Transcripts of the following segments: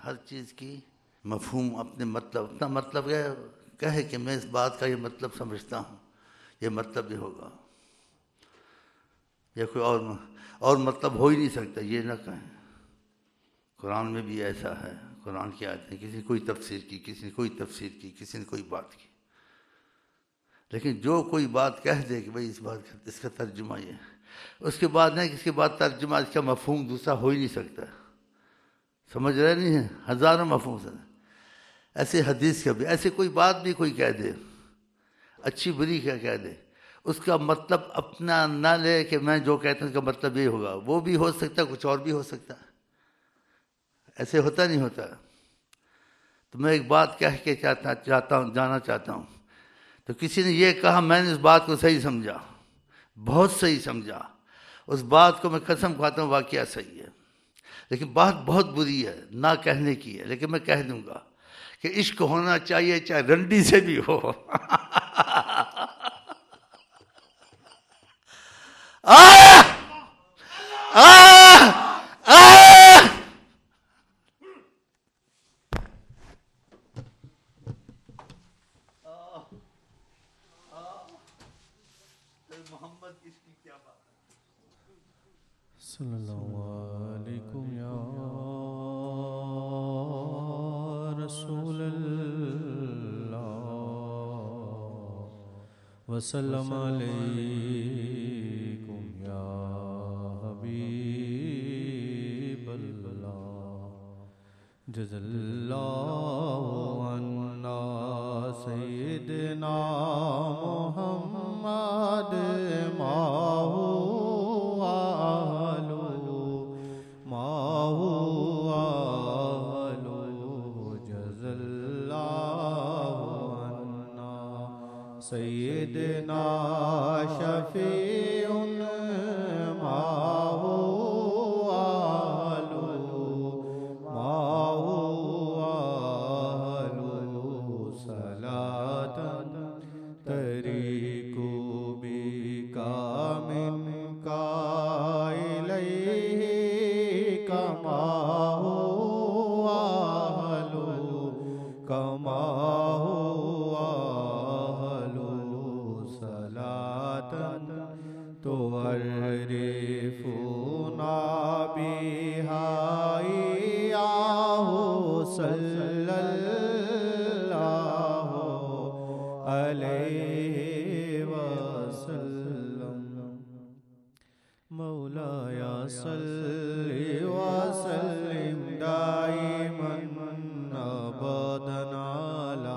हर चीज़ की मफ़हूम अपने मतलब, अपना मतलब कहे कि मैं इस बात का ये मतलब समझता हूँ, ये मतलब ये होगा, या कोई और मतलब हो ही नहीं सकता, ये ना कहें। कुरान में भी ऐसा है, कुरान की आयतें किसी ने कोई तफसीर की, किसी ने कोई तफसीर की, किसी ने कोई बात की, लेकिन जो कोई बात कह दे कि भाई इस बात का इसका तर्जुमा ये, उसके बाद नहीं, इसके बाद तर्जुमा इसका मफहूम दूसरा हो ही नहीं सकता। समझ रहे नहीं है? हज़ारों मफहूम से ऐसे हदीस का भी, ऐसे कोई बात भी कोई कह दे, अच्छी बुरी क्या कह दे, उसका मतलब अपना ना ले कि मैं जो कहता हूँ उसका मतलब ये होगा, वो भी हो सकता है, कुछ और भी हो सकता है। ऐसे होता नहीं होता। तो मैं एक बात कह के जाना चाहता हूँ, तो किसी ने ये कहा, मैंने उस बात को सही समझा, बहुत सही समझा, उस बात को मैं कसम खाता हूँ वाकया सही है, लेकिन बात बहुत बुरी है, ना कहने की है, लेकिन मैं कह दूंगा कि इश्क होना चाहिए चाहे रंडी से भी हो। आ! आ! आ! मोहम्मद इसकी क्या बात है? सल्लल्लाहु अलैकुम या रसूल अल्लाह वसल्लम अलैकुम या हबीब अल्लाह जज़ल्लाहु अन्ना सय्यिदना मुहम्मद माहू सय्यदना शफीउन माहू आलू सलातन तरीकु बिका मिन का इलैहि कमाहू तो अर्रिफुना बिहाई आहू सल्लल्लाहु अलैहि वसल्लम मौलाया सल्लि व सल्लिम दाइमन अबदन अला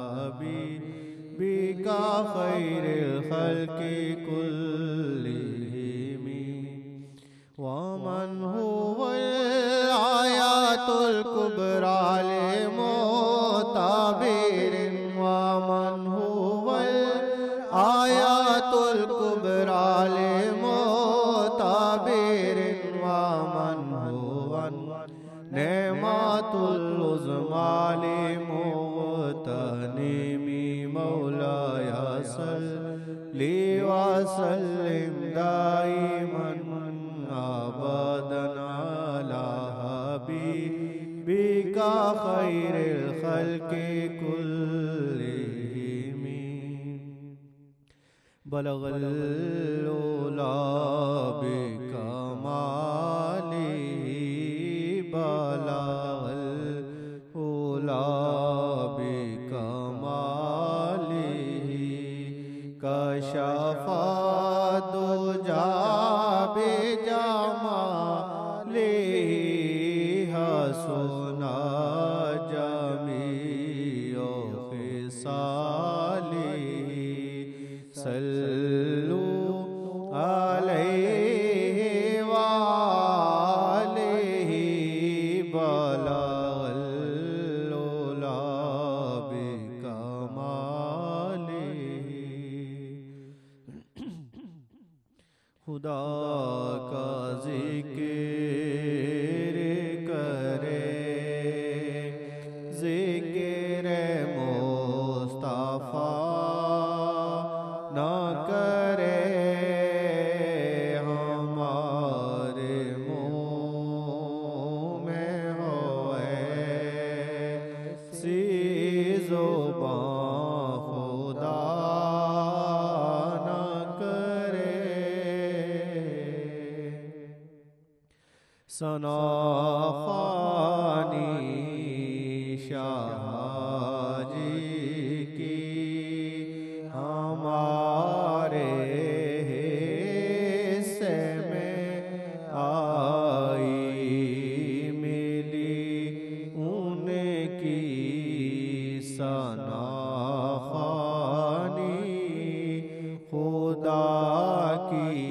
हबीबिका खैरिल खल्क़ि कुल्लिहिम व मन हुवल आयातुल कुबरा लिमुताबिरिन व मन हुवल आयातुल कुबरा लिमुताबिरिन व मन हुवन नेमातुल उज़मा लिमुग़तनिमी मौलाया सल्लि व सल्लिम दाइमन अबदन अला हबीबिका खैरिल खल्क़ि कुल्लिहिम बलगल उला बिकमालिही बलगल उला बिकमालिही कशफा दुजा बिजमालिही हसना जमीओ खिसालिही सल्लु अलैहि व आलिहि बलगल उला बिकमालिही खुदा का ज़िक्र करे ज़िक्र मुस्तफ़ा न करे हमारे मुँह में हो सना फानी शाह जी की हमारे हिस्से में आई मिली उनकी सना फानी खुदा की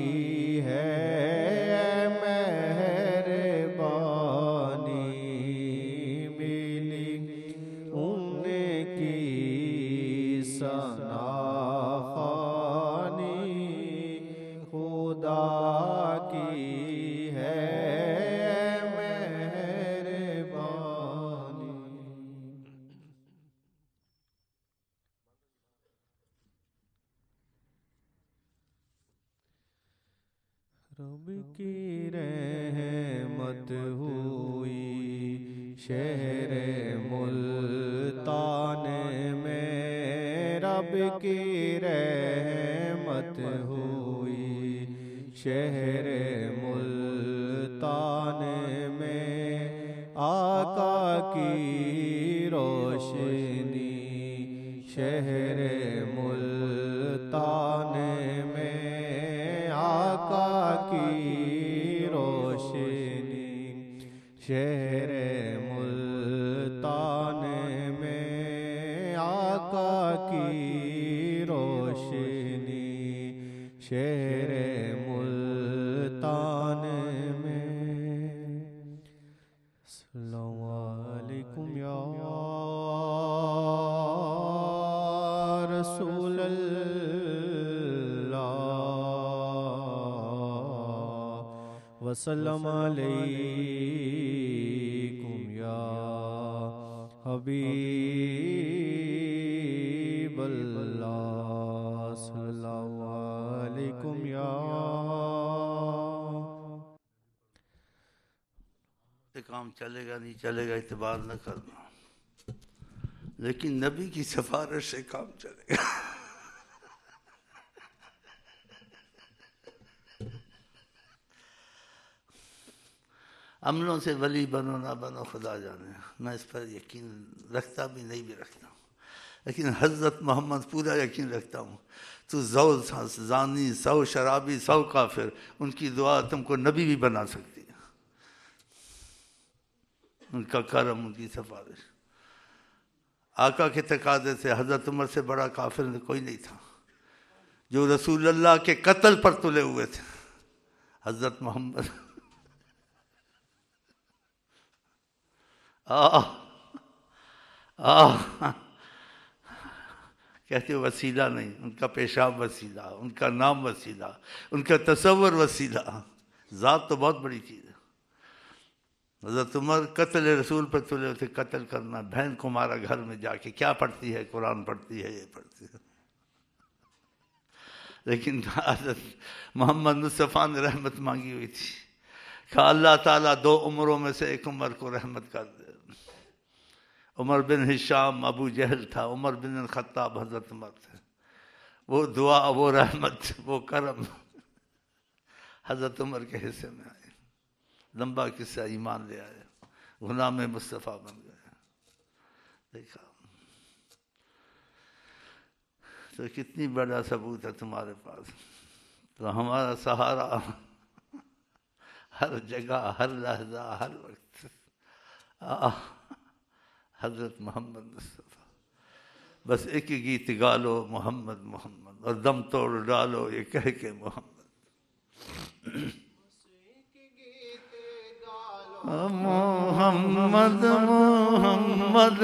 रब की रहमत हुई शहर मुल्तान में, रब की रहमत हुई शहर मुल्तान में, आका की रोशनी शहर मुल्तान में, आका की रोशनी शहर मुल्तान में, आका की रोशनी शहर मुल्तान में। अस्सलामु अलैकुम या रसूल वसल्लम अलैकुम या हबीब अल्लाह, सल्लल्लाहु अलैकुम या। काम चलेगा नहीं चलेगा इतबार न करना, लेकिन नबी की सिफारिश से काम चलेगा। अमलों से वली बनो ना बनो खुदा जाने, मैं इस पर यकीन रखता भी नहीं भी रखता हूँ, लेकिन हज़रत मोहम्मद पूरा यकीन रखता हूँ। तो सौ जानी, सौ शराबी, सौ काफिर, उनकी दुआ तुमको नबी भी बना सकती है। उनका करम, उनकी सिफारिश। आका के तकाज़े से हज़रत उमर से बड़ा काफिर कोई नहीं था, जो रसूलुल्लाह के कत्ल पर तुले हुए थे। हज़रत मोहम्मद कहते वसीला नहीं, उनका पेशाब वसीला, उनका नाम वसीला, उनका तसव्वुर वसीला। ज़ात तो बहुत बड़ी चीज़ है। हज़रत उमर कत्ल रसूल पर तुले थे, कत्ल करना, बहन को मारा घर में जाके, क्या पढ़ती है, कुरान पढ़ती है, ये पढ़ती है। लेकिन हज़रत मोहम्मद मुस्तफ़ा ने रहमत मांगी हुई थी, कहा अल्लाह ताला दो उमरों में से एक उमर को रहमत कर दे। Umar bin Hisham Abu Jahl था, उमर बिन खत्ताब हज़रत उमर थे। वो दुआ, वो रहमत, वो करम हज़रत उमर के हिस्से में आए। लंबा किस्सा, ईमान ले आए, गुलाम मुस्तफ़ा बन गए। देखा तो कितनी बड़ा सबूत है तुम्हारे पास। तो हमारा सहारा हर जगह, हर लहजा, हर वक्त हज़रत मोहम्मद मुस्तफ़ा। बस एक ही गीत गा लो, मोहम्मद मोहम्मद, और दम तोड़ डालो ये कह के मोहम्मद। मोहम्मद मोहम्मद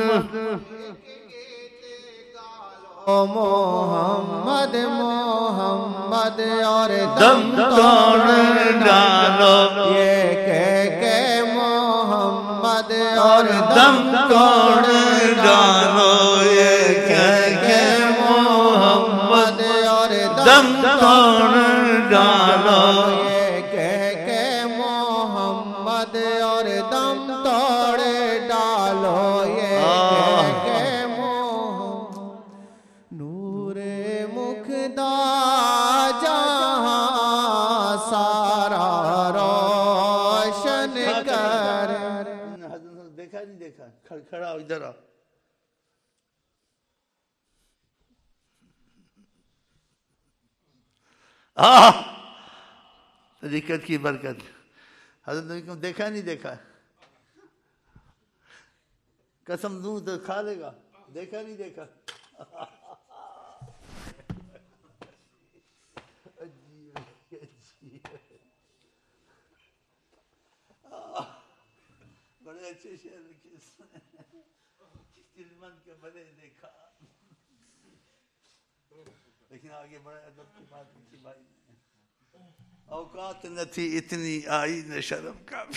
मोहम्मद मोहम्मद और दम तोड़ डालो ये कह के मोहम्मद और दम तोड़ डालो ये कह के मोहम्मद और दम तोड़ डालो ये कह के मोहम्मद और दम तोड़ डालो ये कह के नूरे मुखदा जहां सारा रोशन देखा नहीं देखा? खड़ा हो, इधर आओ। तरीकत की बरकत। हजरत नबी को देखा नहीं देखा? कसम दूं तो खा लेगा। देखा नहीं देखा? बड़े अच्छे शेर लिखे दिलमन के बड़े देखा, लेकिन आगे बड़े अदब की बात लिखी भाई ने। औकात न थी इतनी, आई न शर्म का भी।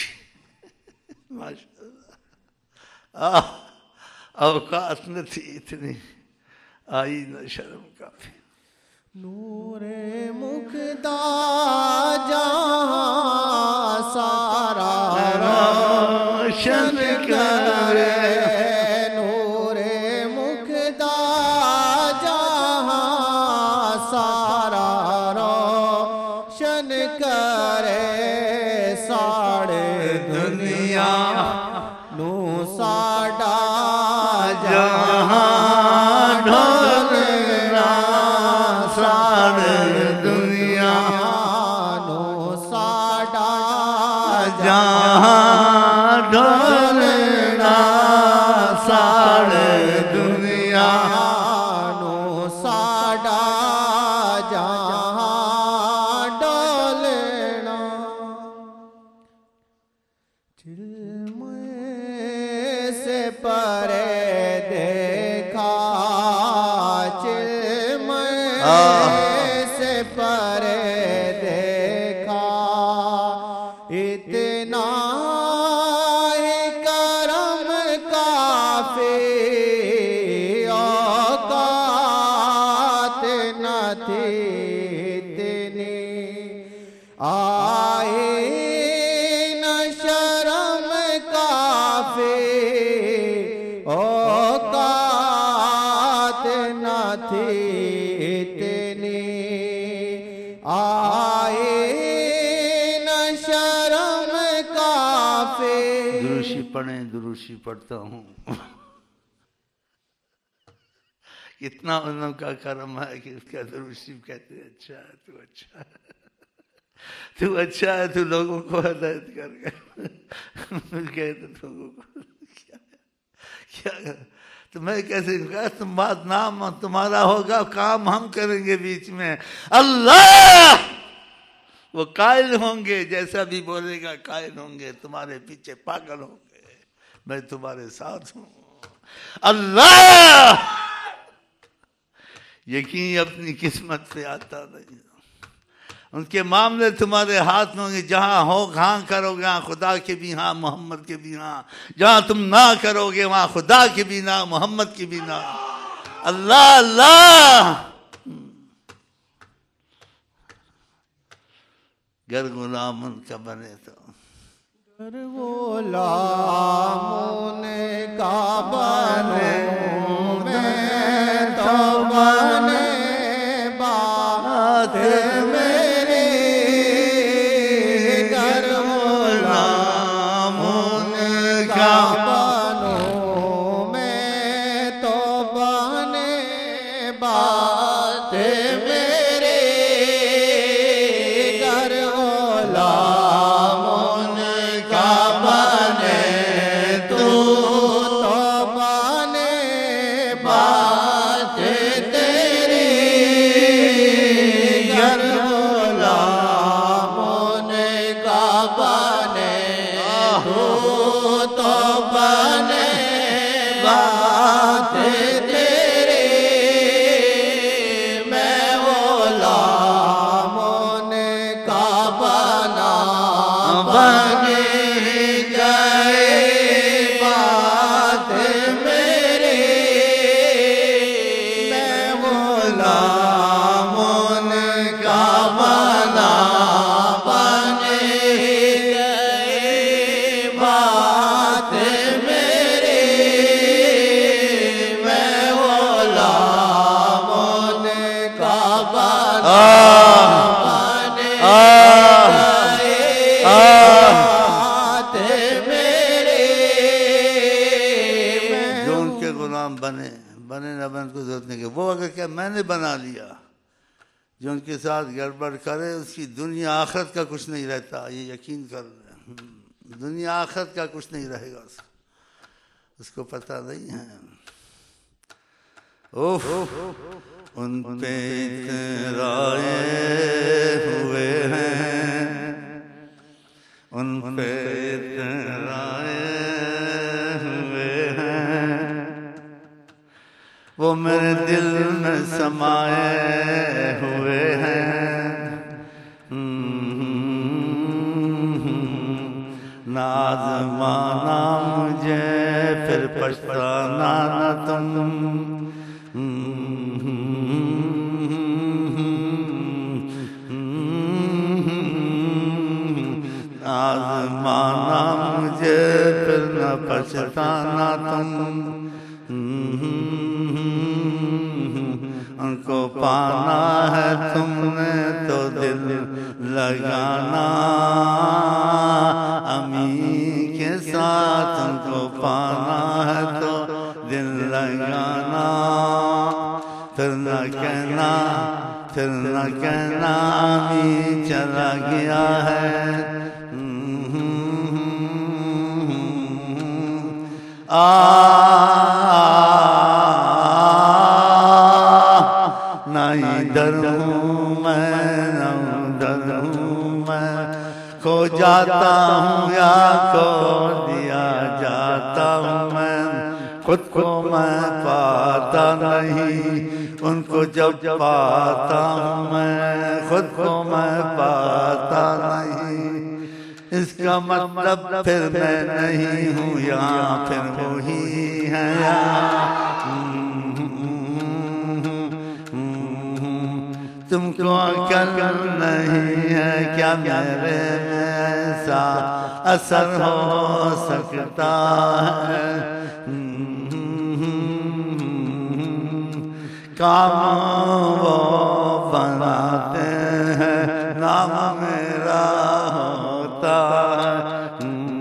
माशाअल्लाह। औकात न थी इतनी, आई न शर्म का भी। नूरे मुखदा जहां सारा रोशन करे, नूरे मुखदा जहां सारा रोशन करे, साड़े दुनिया नू साडा जहां ढोलना, साड़े दुनिया नू साडा जहां ढोलना, साड़े दुनिया नू साडा जहां ढोलना। चिल्मे से परे देखा, चिल्मे से परे देखा, इतना ही करम काफी, औकात न थी इतनी, आए न शर्म काफी, औकात न थी इतनी, आए न शर्म काफी। दुरूशी पढ़े, दुरूशी पढ़ता हूँ। इतना उन्हों का करम है कि उसका दुरूशी कहते हैं अच्छा है, तू अच्छा है, तू अच्छा है, तू लोगों को हिदायत कर कहते लोगों को क्या तो मैं कैसे कहा, तुम बात नाम तुम्हारा होगा, काम हम करेंगे बीच में। अल्लाह वो कायल होंगे, जैसा भी बोलेगा कायल होंगे, तुम्हारे पीछे पागल होंगे, मैं तुम्हारे साथ हूँ। अल्लाह यकीन अपनी किस्मत से आता नहीं, उनके मामले तुम्हारे हाथ में होंगे। जहाँ हो हाँ करोगे वहाँ खुदा के भी हाँ, मोहम्मद के भी हाँ, जहाँ तुम ना करोगे वहाँ खुदा के भी ना, मोहम्मद के भी ना। अल्लाह अल्लाह। गर गुलाम उनका बने तो, गर गुलाम का बने, मैं तो बने बात मेरी, गर गुलाम का बनूं मैं तो बने बात मेरी, गर गुलाम का बने तू तो बने बात तेरी, गर गुलाम का बने तू तो बने बात तेरी, मैं गुलाम का बना बने गए बात मेरी, मैं गुलाम का बना बने गए बात मेरी, मैं गुलाम का बना बने गए बात मेरी, गुलाम बने बने ना बने को जरूरत नहीं। वो अगर क्या मैंने बना लिया, जो उनके साथ गड़बड़ करे उसकी दुनिया आखिरत का कुछ नहीं रहता, ये यकीन कर ले। दुनिया आखिरत का कुछ नहीं रहेगा उसको पता नहीं है। ओह उन पे इतराए हुए हैं, उन पे इतराए हुए हैं, वो मेरे दिल में समाए हुए हैं। नाज़माना मुझे फिर पछताना न तुम, नाज़माना मुझे फिर न पछताना तुम। उनको पाना है तुमने तो दिल लगाना, अमी के साथ उनको पाना है तो दिल लगाना। फिर न कहना, फिर न कहना अमी चला गया है। ना इधर हूँ मैं, ना उधर हूँ मैं, खो जाता हूँ या खो दिया जाता हूँ मैं। खुद को मैं पाता नहीं, उनको जब पाता हूँ मैं खुद को मैं पाता नहीं। इसका मतलब फिर मैं नहीं हूँ यहाँ, फिर वही है यहाँ। तुमको अकल नहीं है क्या मेरे में ऐसा असर हो सकता है। काम वो बनाते हैं, नाम मेरा होता है।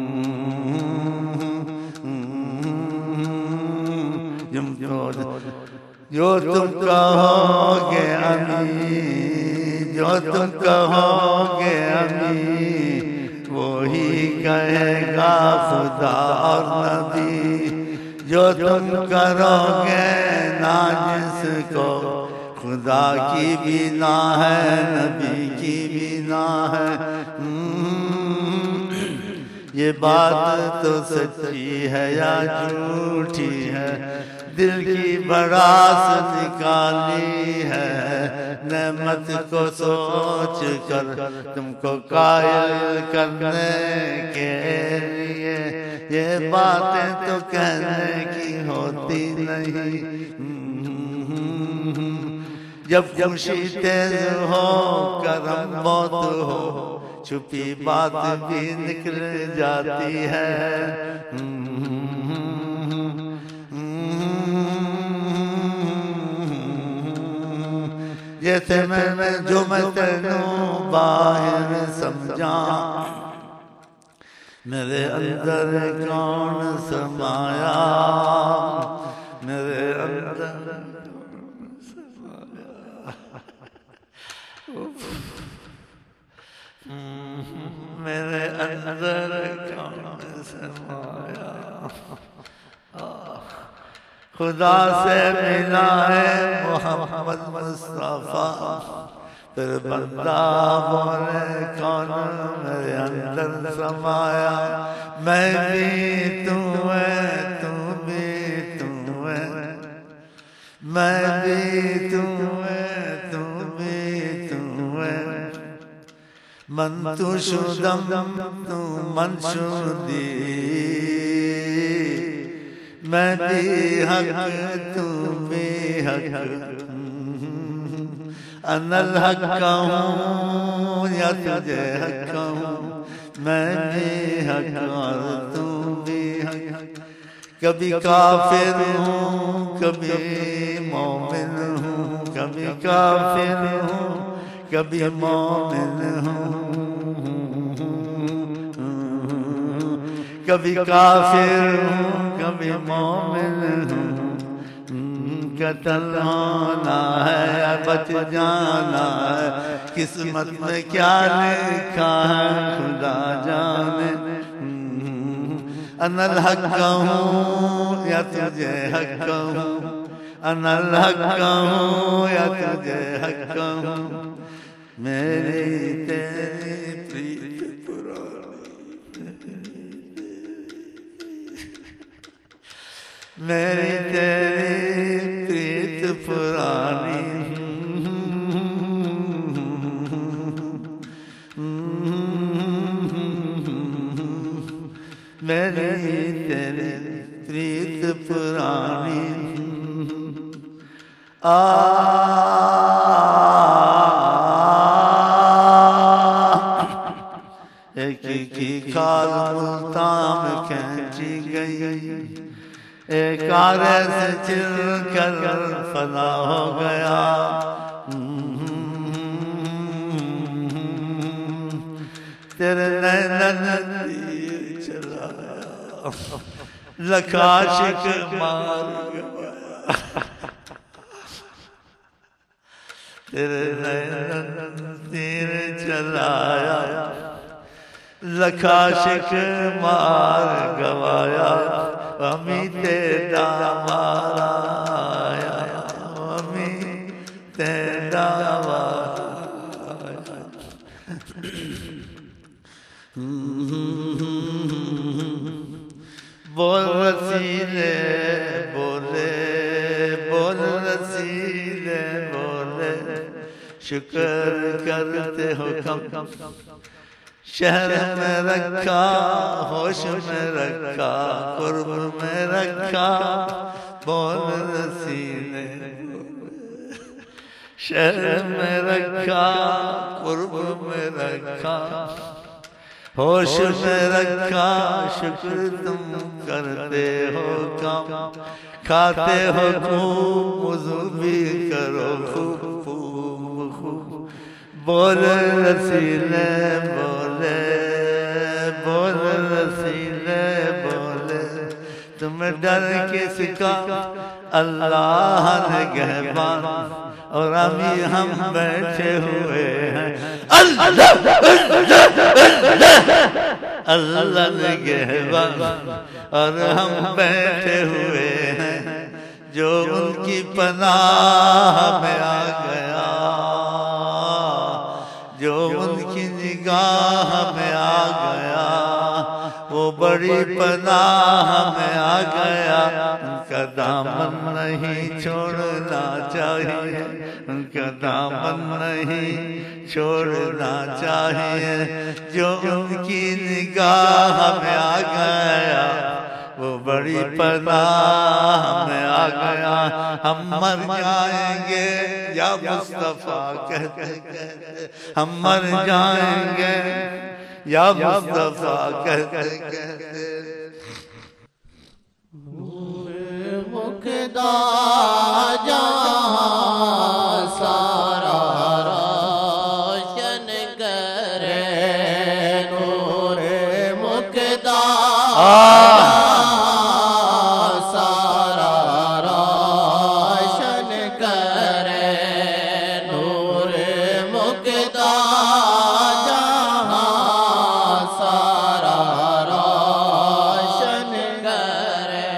जो तुम कहोगे अमी, जो तुम कहोगे अमी, वो ही कहेगा खुदा और नबी। जो तुम करोगे ना जिसको, खुदा की भी ना है नबी की भी ना है। ये बात तो सच्ची है या झूठी है, दिल की भड़ास निकाली है। नेमत को सोच कर तुमको कायल करने के लिए, ये बातें तो कहने की होती नहीं। जब खुशी तेज हो करम बहुत हो, छुपी बात भी निकल जाती है। जैसे मैं जो मैं तेनू बाहर समझा, मेरे अंदर कौन समाया, मेरे अंदर मेरे अंदर कौन समाया। खुदा से मिला है मोहम्मद मुस्तफा, फिर बंदा बोले कौन मेरे अंदर समाया। मैं भी तू है, तू भी तू है, मैं भी तू है, तू भी तू है। मन तू शुदम तू मनशुदी, मैं भी हक तू भी हक। अनल हक कहूँ या तुझे हक कहूँ, मैं भी हक और तू भी हक। कभी काफिर हूँ कभी मोमिन हूँ, कभी काफिर हूँ कभी मोमिन हूँ। कभी काफिर हूँ कभी मोमिन हूँ, कत्ल होना है या बच जाना है, किस्मत में क्या लिखा है खुदा जाने। अनल हक कहूँ या तुझे हक कहूँ, अनल हक कहूँ या तुझे हक कहूँ, मेरी तेरी प्रीत पुरानी, मेरी तेरी प्रीत पुरानी, मेरी तेरी प्रीत पुरानी। एक की खाल मुल्तान में खींची गई, एक आरे से चिर कर फना हो गया। तेरे नैनन तीर चलाया, लखाशिक मार गया। तेरे नैनन तीर चलाया, लखाशिक मार गवाया। अमी तेरा माराया, अमी तेरा माराया। बोल रसीले बोले, बोल रसीले बोले, शुक्र करते हो कम, शहर में रखा, होश में रखा, कुर्ब में रखा। बोल रसीले शहर में रखा, कुर्ब में रखा, होश में रखा। शुक्र तुम करते हो कम, खाते हो खूब, वुज़ू भी करो खूब खूब। बोल रसीले बोले, बोल रसीले बोले, तुम डर किसका अल्लाह निगहबान, और अभी हम बैठे हुए हैं अल्लाह अल्लाह निगहबान, और हम बैठे हुए हैं जो उनकी पनाह में आ गया, जो उनकी निगाह में आ गया, वो बड़ी पनाह में आ गया। उनका दामन नहीं छोड़ना चाहिए, उनका दामन नहीं छोड़ना चाहिए। जो उनकी निगाह में आ गया, वो बड़ी पनाह में आ गया। हम मर जाएंगे या मुस्तफा कहते कहते, हम मर जाएंगे या मुस्तफा कहते कहते। मुकदा जहां सारा रोशन करे, नूर मुकदा सारा रोशन करे, नूर मुकदा जहां सारा रोशन करे।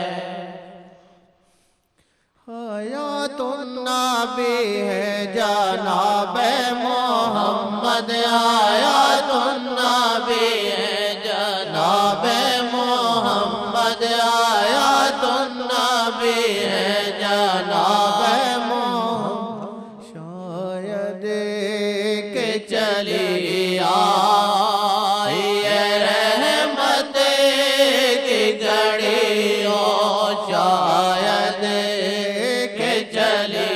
हयातुन्नबी है जनाब मोहम्मद, हयातुन्नबी है जनाब मोहम्मद, हयातुन्नबी है जनाब मोहम्मद। शायद के चली आई रहमत की घड़ी, ओ शायद के चली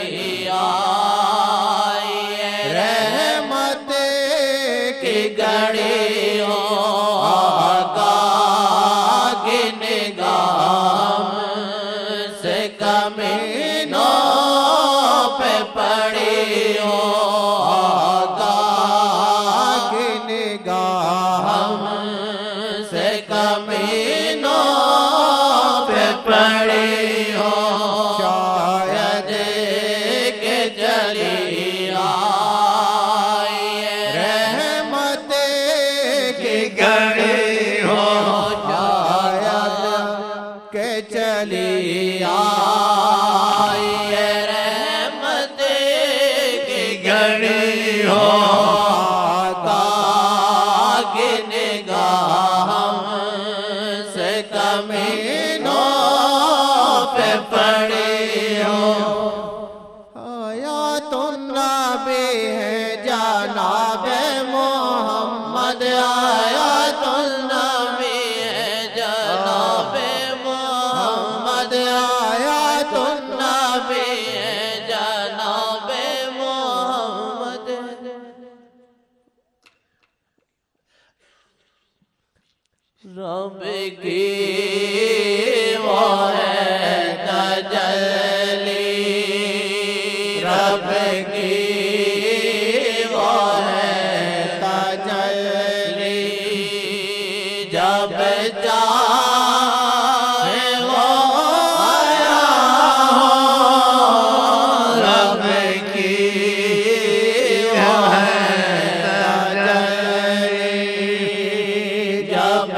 आई रहमत की घड़ी, ओ आका की निगाह से कमीनों पे पड़ी, ओ आका की निगाह से कमीनों पे पड़ी, हो शायद के चली आई रहमत की घड़ी हो कागे निगाह से कमीनों पे पड़ी हो। आया तुम नबी है जनाब मोहम्मद, आया तुम नबी है जनाब मोहम्मद, आया तुम नबी है जनाब मोहम्मद। रब की वो है तजल्ली, रब की वो है तजल्ली, जब चाहे वो आया हो। रब की वो है तजल्ली, जब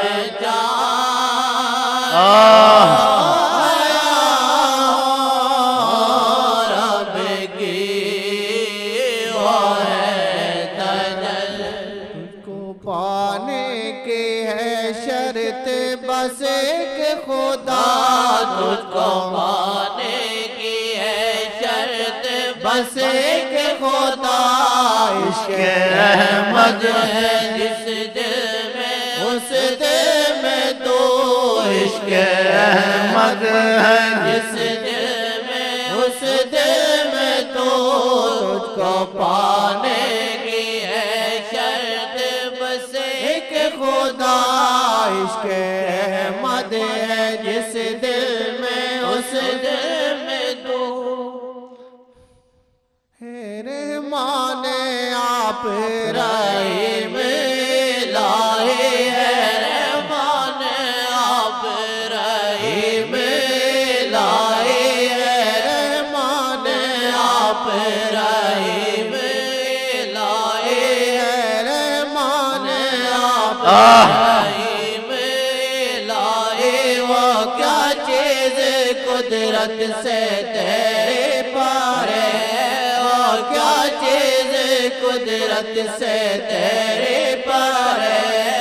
बस एक खुदा तुझको पाने की है शर्त, बस एक खुदा इश्क़ रहमत है जिस दिल में, उस दिल में तू इश्क़ रहमत है जिस दिल में, उस दिल में तू तुझको पाने की है शर्त, बस एक खुदा इश्क़ रहमत है जिस दिल में, उस दिल में तू है रहमान आप रहीम इलाही है, रहमान आप रहीम इलाही है, रहमान आप रहीम इलाही है, रहमान आप रहीम इलाही। वो क्या चीज़ कुदरत से तेरे पारे, वो क्या चीज़ कुदरत से तेरे पारे।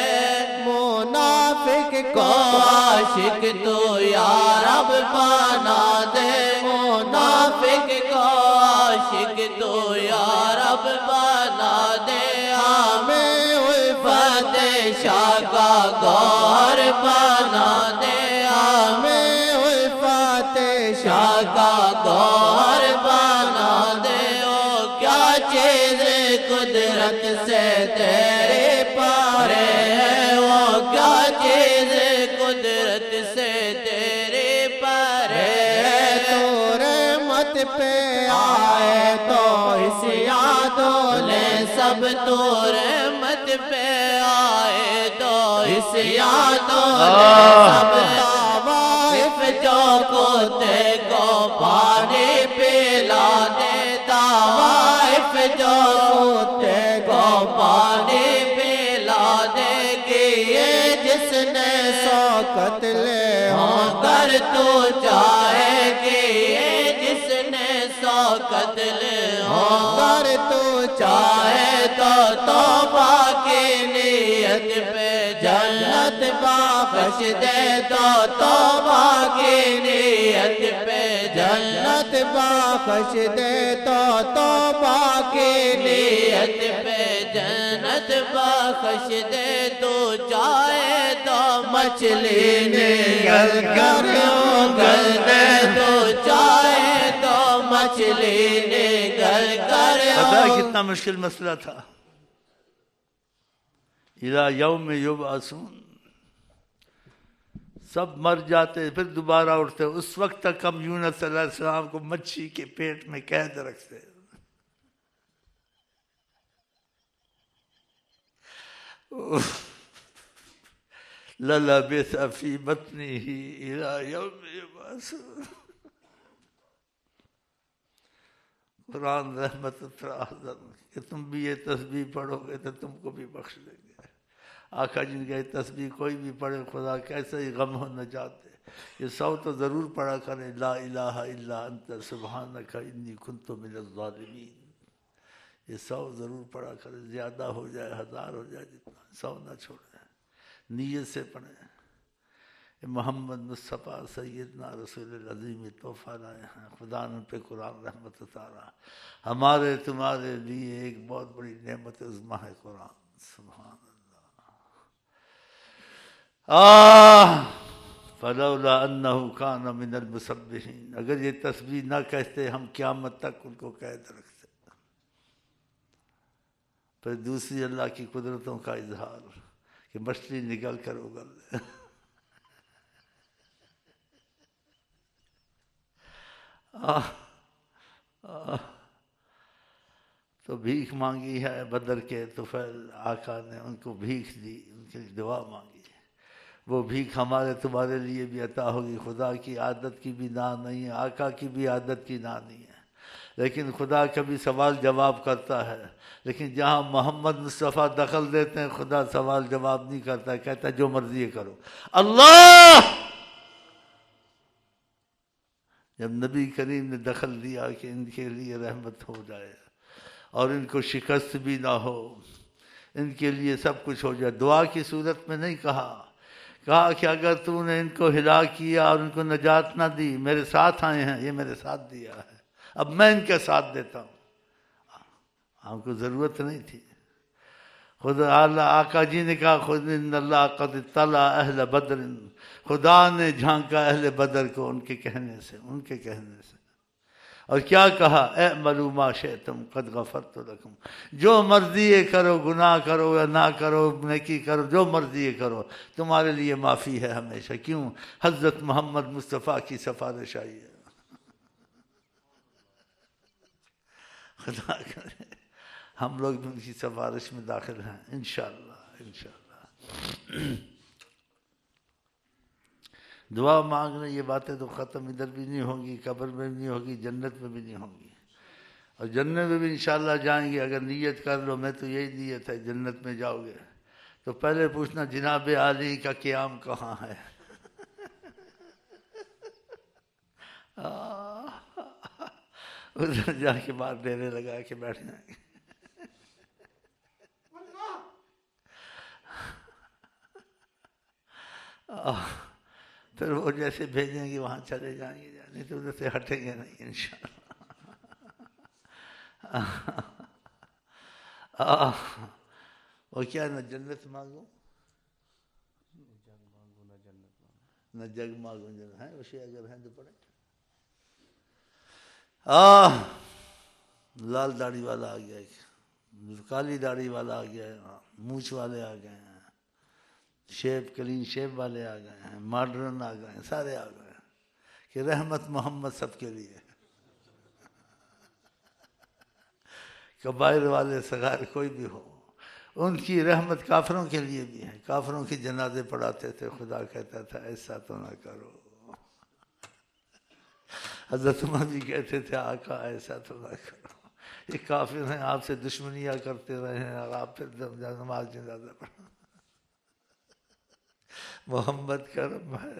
मुनाफिक को आशिक तो या रब बना दे, मुनाफिक को आशिक तो या रब बना दे। हमें उल्फत शाह का गौर बना दे, हमें उल्फत शाह का गौर बना दे। ओ क्या चीज़ कुदरत से तेरे पारे है, वो क्या चीज़ कुदरत से तेरे पारे है। तो रहमत पे आए तो इस यादों ले सब, तो रहमत पे आए तो इस यादों ले सब। तावाइफ जो कुत्ते को पानी पिला दे, तावाइफ जो कुत्ते को पानी पिला दे। कि ये जिसने शौकत ले होकर तू चाहे, कि ये जिसने शौकत ले होकर तू चाहे, तो तौबा की नियत पे जन्नत बख्श दे, तो तौबा की नियत पे जन्नत बख्श दे, तो तौबा की नियत पे जन्नत बख्श दे। तो चाहे तो मछली निगल कर उगल दे, तो चाहे तो मछली निगल कर। पता है कितना मुश्किल मसला था। इला यौम युबअसून, सब मर जाते फिर दोबारा उठते। उस वक्त तक हम यूनुस अलैहिस्सलाम को मच्छी के पेट में कैद रखते। ललबिस फी बत्निही इला यौम युबअसून। कुरान रहमत कि तुम भी ये तस्बीह पढ़ोगे तो तुमको भी बख्श देंगे। आका जिनका ये तस्बीह कोई भी पढ़े खुदा कैसे ही गम हो न जाते। ये 100 तो ज़रूर पढ़ा करें, ला इलाहा इल्ला अंत सुब्हानक इन्नी कुन्तु मिनज़ ज़ालिमीन। ये 100 ज़रूर पढ़ा करें, ज़्यादा हो जाए 1000 हो जाए, जितना 100 ना छोड़ें, नीयत से पढ़ें। मोहम्मद मुस्तफ़ा सैयदना रसूल अज़ीम तोहफ़ा लाए हैं, खुदा ने पे कुरान रहमत उतारा। हमारे तुम्हारे लिए एक बहुत बड़ी नेमत उज़्मा है कुरान। सुभान अल्लाह। फलौला अन्नहु कान मिनल मुसब्बिहीन, अगर ये तस्बीह ना कहते हम क़यामत तक उनको कैद रखते। फिर दूसरी अल्लाह की कुदरतों का इजहार कि मछली निकल कर उगल तो भीख मांगी है बदर के तुफैल आका ने, उनको भीख दी, उनके लिए दुआ मांगी। वो भीख हमारे तुम्हारे लिए भी अता होगी। खुदा की आदत की भी ना नहीं है, आका की भी आदत की ना नहीं है, लेकिन खुदा कभी सवाल जवाब करता है। लेकिन जहाँ मोहम्मद मुस्तफ़ा दखल देते हैं, खुदा सवाल जवाब नहीं करता, कहता है जो मर्जी करो। अल्लाह जब नबी करीम ने दखल दिया कि इनके लिए रहमत हो जाए और इनको शिकस्त भी ना हो, इनके लिए सब कुछ हो जाए, दुआ की सूरत में नहीं कहा कि अगर तूने इनको हिला किया और इनको नजात ना दी, मेरे साथ आए हैं, ये मेरे साथ दिया है, अब मैं इनके साथ देता हूँ। हमको ज़रूरत नहीं थी। खुद अल्लाह आका जी ने कहा, खुद अल्लाह कद तला अहल बदर, खुदा ने झांका अहले बदर को उनके कहने से। और क्या कहा, ए मलूमा शेतुम कद गफरतु लकुम, जो मर्जी ये करो, गुनाह करो या ना करो, नेकी करो, जो मर्जी ये करो, तुम्हारे लिए माफ़ी है हमेशा। क्यों? हज़रत मोहम्मद मुस्तफ़ा की सिफारिश आई है। खुदा करे हम लोग भी उनकी सिफारिश में दाखिल हैं इंशाअल्लाह। दुआ मांगना, ये बातें तो ख़त्म इधर भी नहीं होंगी, कब्र में भी नहीं होगी, जन्नत में भी नहीं होंगी। और जन्नत में भी इंशाअल्लाह जाएंगे। अगर नीयत कर लो, मैं तो यही नीयत है जन्नत में जाओगे, तो पहले पूछना जनाब आली का क़याम कहाँ है। उधर जाके बाहर डेरे लगा के बैठ जाएंगे। फिर वो जैसे भेजेंगे वहाँ चले जाएंगे, नहीं तो उधर से हटेंगे नहीं इंशाअल्लाह। और क्या, न जन्नत मांगो न जग मांगो, जन्नत है उसे अगर है तो पड़े। लाल दाढ़ी वाला आ गया, काली दाढ़ी वाला आ गया, मूछ वाले आ गए हैं, शेप क्लीन शेप वाले आ गए हैं, मॉडर्न आ गए हैं, सारे आ गए कि रहमत मोहम्मद सबके लिए। कबायर वाले सगार कोई भी हो, उनकी रहमत काफिरों के लिए भी है। काफिरों की जनाजे पढ़ाते थे, खुदा कहता था ऐसा तो ना करो। हज़रत उमर भी कहते थे आका ऐसा तो ना करो। ये काफिर हैं, आपसे दुश्मनियाँ करते रहे हैं और आप फिर नमाज जनाजा पढ़ो। मोहम्मद करम है,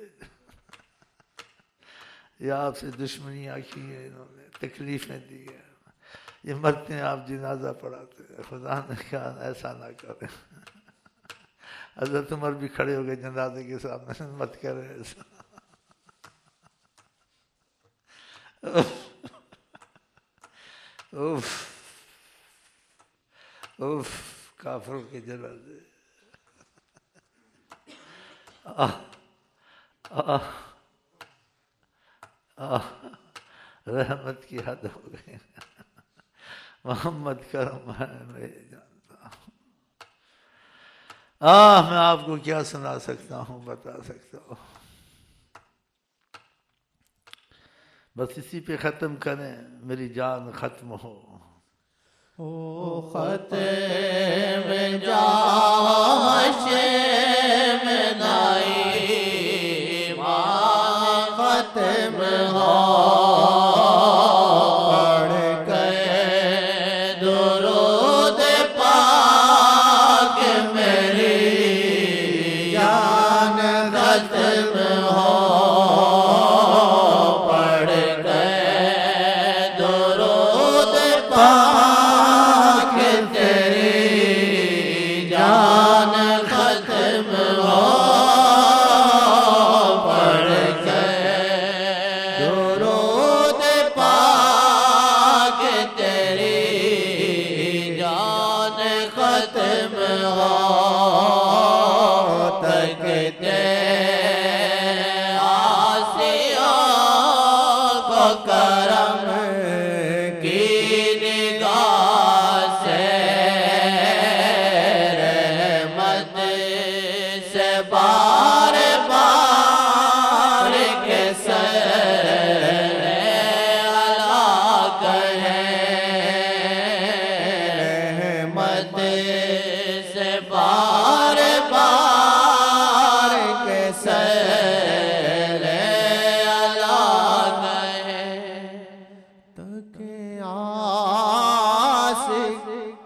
या आपसे दुश्मनियाँ की है, इन्होंने तकलीफ़ें दी है, ये मरते हैं आप जनाजा पढ़ाते हैं। खुदा ने कहा ऐसा ना करें। हज़रत उमर भी खड़े हो गए जनाजे के सामने, मत करें ऐसा। उफ काफिरों के जनाजे। रहमत की हद हो गई। मोहम्मद करम है, मैं जानता हूँ। मैं आपको क्या सुना सकता हूँ, बता सकता हूँ, बस इसी पे ख़त्म करें, मेरी जान ख़त्म हो। ख़त्म जाशे में नाई माँ ख़त्म हो, पढ़ के दुरूद पाक मेरी जान ख़त्म हो। करम की निगाह से रहमत से बार बार के सरे अला कहें रहमत से बार बार के सरे अला कहें तके आशिक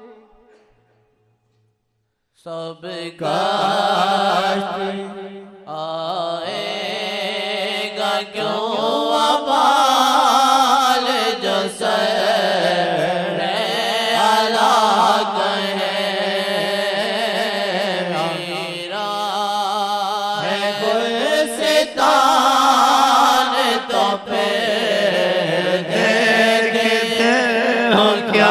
सब कष्ट आएगा क्यों अबाल जो सरे अला कहें मेरा है गुलसितान तो फिर देखते हो क्या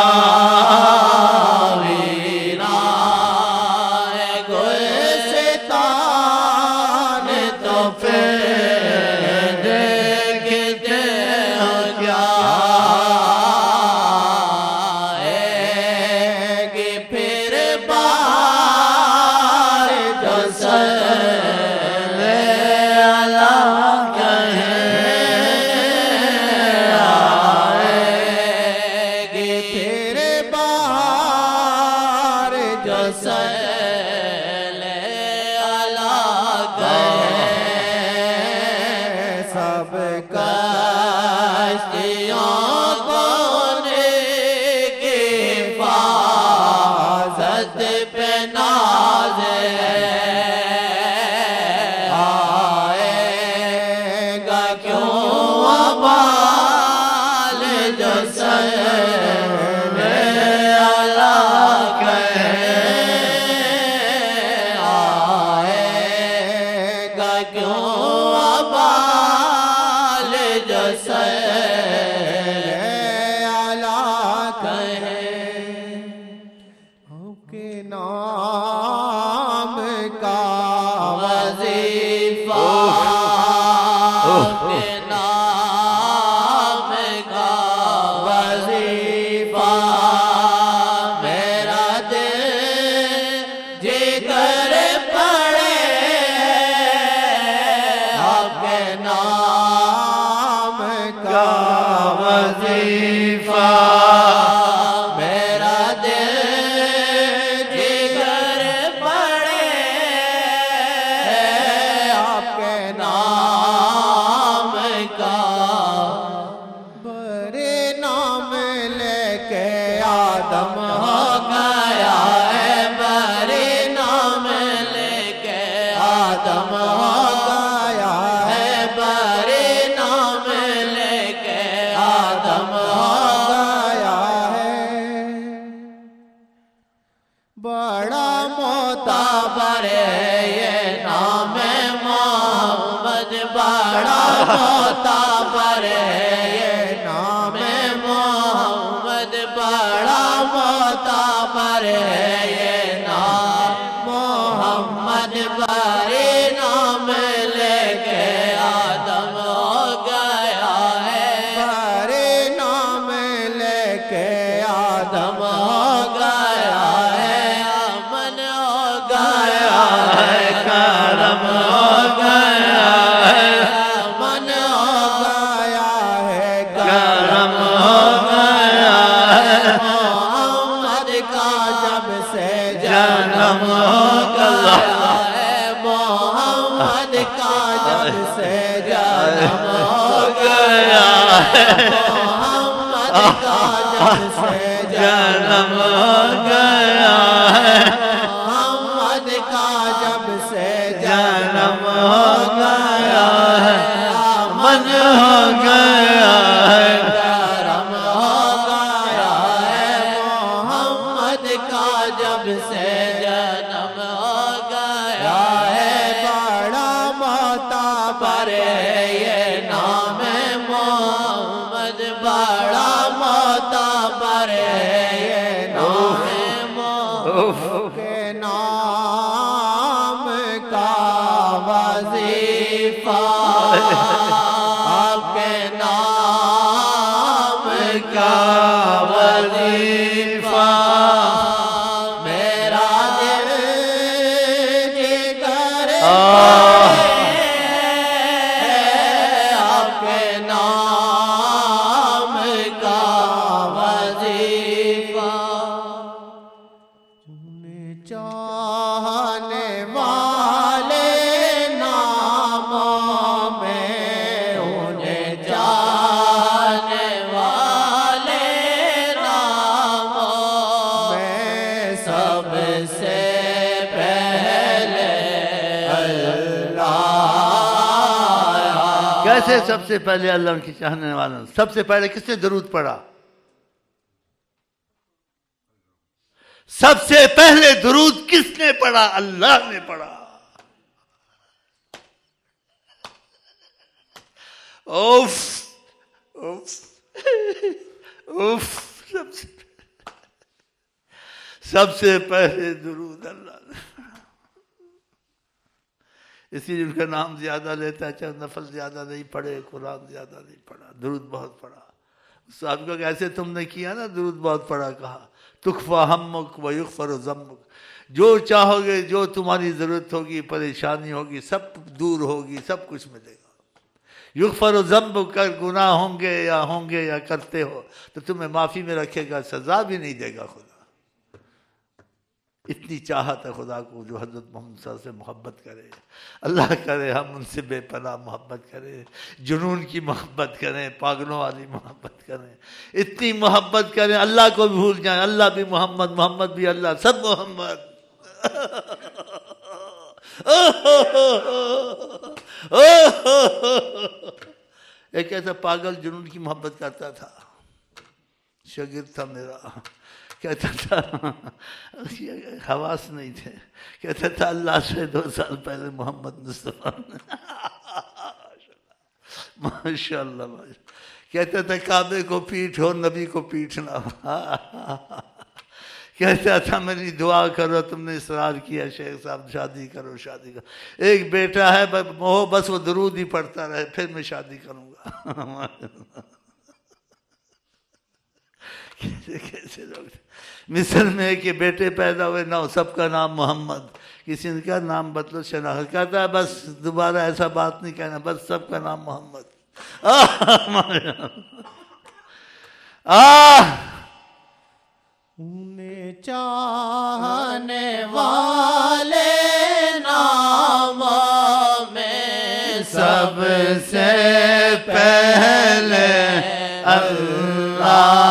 जन्म हो गया है मोहम्मद का जब से जन्म हो गया है मन हो गया है करम हो गया है मोहम्मद का जब से जन्म हो गया है बड़ा मोहताबर ये नाम मोहम्मद बड़ा मोहताबर ये नाम मोहम्मद के नाम का वजीफा आपके नाम कैसे सबसे पहले अल्लाह के चाहने वालों, सबसे पहले किसने दरूद पढ़ा? सबसे पहले दरूद किसने पढ़ा? अल्लाह ने पढ़ा। उफ उफ उफ, सबसे पहले दरूद अल्लाह ने। इसीलिए उनका नाम ज्यादा लेता है, चाहे नफल ज्यादा नहीं पढ़े, कुरान ज्यादा नहीं पढ़ा, दरूद बहुत पढ़ा। साहब को कैसे तुमने किया ना, दरूद बहुत पढ़ा, कहा तुखफा हम्मुक व युगफर ज़म्मुक, जो चाहोगे, जो तुम्हारी ज़रूरत होगी, परेशानी होगी, सब दूर होगी, सब कुछ मिलेगा। युगफर ज़म्मुक, कर गुनाह होंगे या करते हो तो तुम्हें माफ़ी में रखेगा, सज़ा भी नहीं देगा खुदा। इतनी चाहत है खुदा को जो हज़रत मोहम्मद सल्लल्लाहु अलैहि वसल्लम से मोहब्बत करे। अल्लाह करे हम उनसे बेपनाह मोहब्बत करें, जुनून की मोहब्बत करें, पागलों वाली मोहब्बत करें, इतनी मोहब्बत करें अल्लाह को भी भूल जाएं। अल्लाह भी मोहम्मद, मोहम्मद भी अल्लाह, सब मोहम्मद। एक ऐसा पागल जुनून की मोहब्बत करता था, शागिर्द था मेरा, कहता था, हवास नहीं थे, कहता था अल्लाह से 2 साल पहले मोहम्मद मुस्तफ़ा माशाअल्लाह, कहता था काबे को पीठ हो, नबी को पीठ ना हो। कहता था मेरी दुआ करो, तुमने इसरार किया शेख साहब शादी करो, शादी करो, एक बेटा है बस वो दरूद ही पढ़ता रहे, फिर मैं शादी करूँगा। कैसे लोग मिस्र में कि बेटे पैदा हुए ना, सबका नाम मोहम्मद, किसी ने कहा नाम बदलो शनाख्त, कहता है बस दोबारा ऐसा बात नहीं कहना, बस सबका नाम मोहम्मद। उन्हें चाहने वाले नामों में सबसे पहले अल्लाह,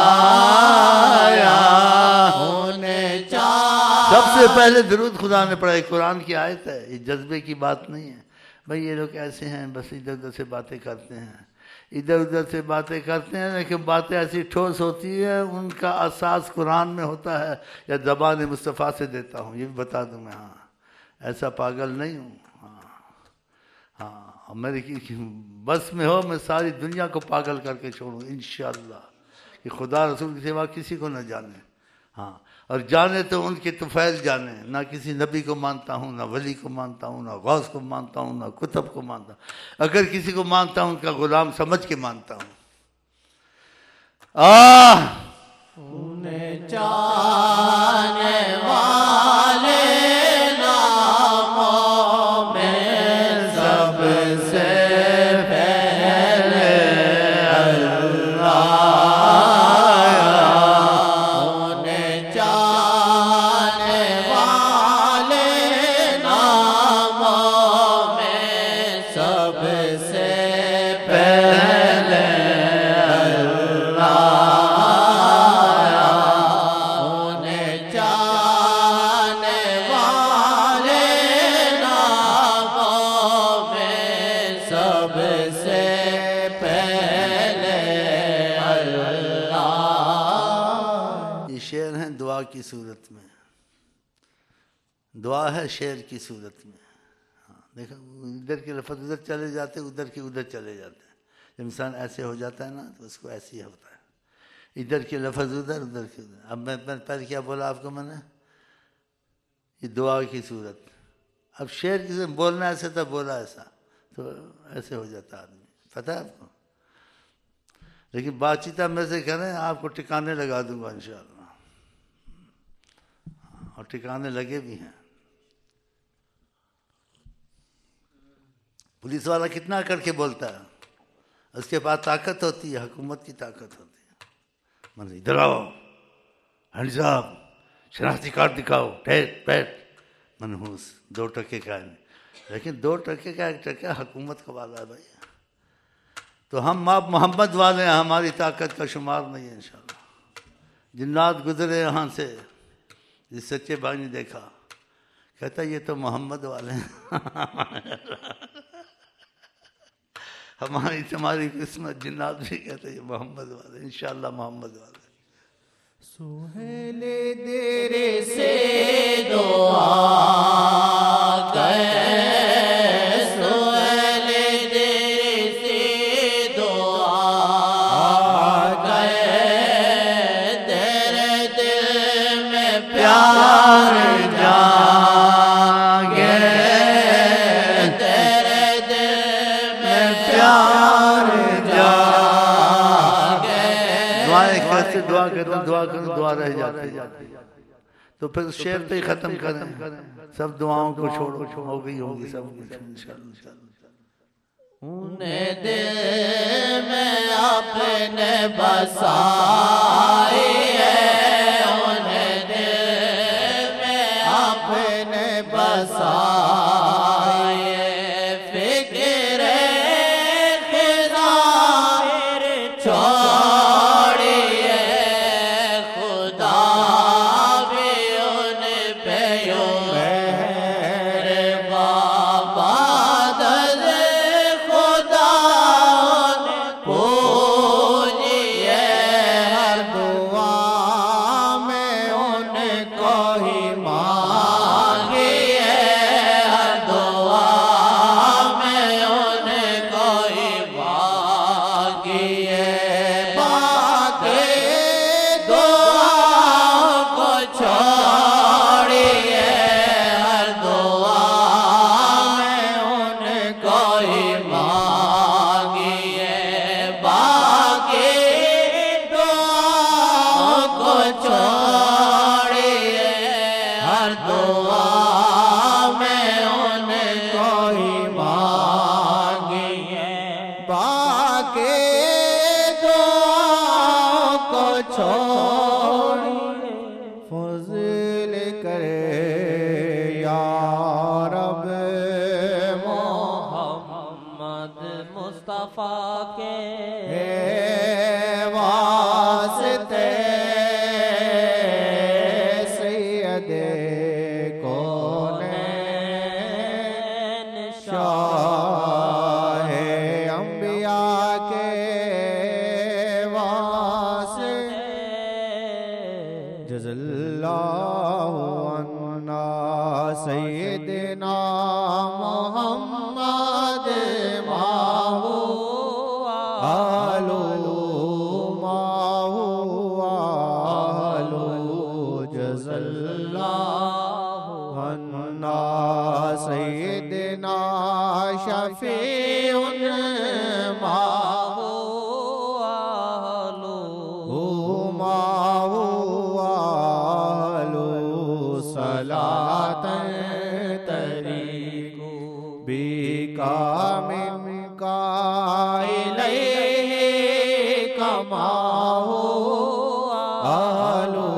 सबसे पहले दरूद खुदा ने पढ़ा। कुरान की आयत है, ये जज्बे की बात नहीं है। भाई ये लोग ऐसे हैं, बस इधर उधर से बातें करते हैं, इधर उधर से बातें करते हैं, लेकिन बातें ऐसी ठोस होती है, उनका असास कुरान में होता है या ज़बान मुस्तफ़ा से देता हूँ, ये भी बता दूँ मैं। हाँ, ऐसा पागल नहीं हूँ। हाँ, मेरी बस में हो मैं सारी दुनिया को पागल करके छोड़ूँ इंशाअल्लाह, कि खुदा रसूल की सिवा किसी को न जाने। हाँ, और जाने तो उनके तुफैल जाने, ना किसी नबी को मानता हूँ, ना वली को मानता हूँ, ना गौस को मानता हूँ, ना कुतुब को मानता हूँ। अगर किसी को मानता हूँ उनका गुलाम समझ के मानता हूँ। उन्हें चाहने वाले नामों में सबसे पहले अल्लाह, उन्हें चाहने वाले नामों में सबसे पहले अल्लाह, की सूरत में, दुआ है शेर की सूरत में। हाँ, देखो इधर के लफ्ज़ उधर चले जाते, उधर के उधर चले जाते हैं। जब इंसान ऐसे हो जाता है ना तो उसको ऐसे ही होता है, इधर के लफ्ज़ उधर, उधर के उधर। अब मैं पहले क्या बोला आपको मैंने, ये दुआ की सूरत। अब शेर की बोलना ऐसे था, बोला ऐसा तो ऐसे हो जाता आदमी, पता है आपको। लेकिन बातचीत आप मेरे से करें, आपको टिकाने लगा दूंगा इंशाअल्लाह, और टिकाने लगे भी हैं। पुलिस वाला कितना करके बोलता है, उसके पास ताकत होती है, हुकूमत की ताकत होती है। मतलब इधर आओ, हंडी साहब शनाख्ती कार्ड दिखाओ, ठहर बैठ, मनहूस 2 टके का है, लेकिन 2 टके का 1 टका हुकूमत का वाला है भाई। तो हम आप मोहम्मद वाले हैं, हमारी ताकत का शुमार नहीं है इंशाअल्लाह। जिन्नात गुजरे यहाँ से, जिस सच्चे भाई ने देखा, कहता ये तो मोहम्मद वाले हैं। हमारी तुम्हारी किस्मत जिन्नात भी कहते हैं मोहम्मद वाले, इंशाअल्लाह मोहम्मद वाले। सुहेले तेरे से दुआ गए, सुहेले तेरे से दुआ गए, तेरे दिल में प्यार जागे, तेरे दिल में प्यार जागे। दुआएं कैसे दुआ करते, दुआ करो दुआ रह जाती है। तो फिर शेर पे ही खत्म करें, सब दुआओं को छोड़ो, हो गई होगी सब कुछ इंशाअल्लाह। उन्हें दिल में अपने बसाई है, उन्हें दिल में अपने बसाई है, फिक्रे खुदा छोड़िए, खुदा भी उन पे यूं मेरे बाबा दद खुदा पूजिए, हर दुआ में उनको ही मांगिए, हर दुआ में उनको ही मांगिए, बाकी दुआओं को छोड़िए, हर दुआ में उनको ही मांगिए, बाकी दुआओं को छोड़िए, हर दुआ में उनको ही मांगिए, बाकी दुआओं को छोड़िए, फज़ल करे या रब मोहम्मद मुस्तफ़ा के वास्ते, सैयदे कौनैन शाहे अंबिया के वास्ते, जज़ल्लाहु अन्ना सैयदना मोहम्मद माहू आलू माहू आलू, जज़ल्लाहु अन्ना सैयदना शफीउन माहू आलू माहू आलू, सलातन तरीको बिका मिनका इलैहि कमाहू आलू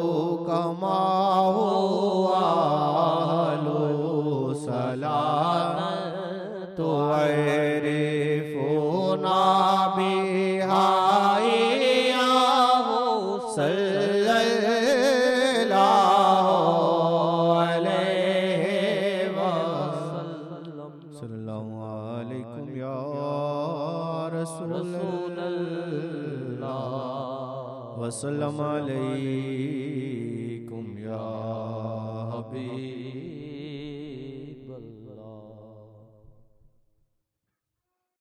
कमाहू आलू, सलातन तो अरिफुना बिहाइयाहू सल्लल्लाहु अलैहि वसल्लम, सल्लल्लाहु अलैकुम या रसूलल्लाह, वसल्लम अलैकुम या हबीब